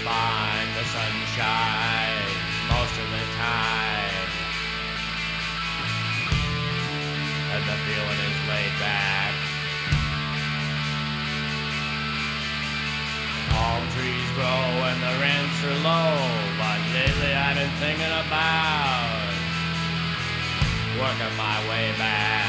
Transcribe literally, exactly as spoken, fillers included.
find the sunshine most of the time, and the feeling is laid back. Palm trees grow and the rents are low, but lately I've been thinking about working my way back.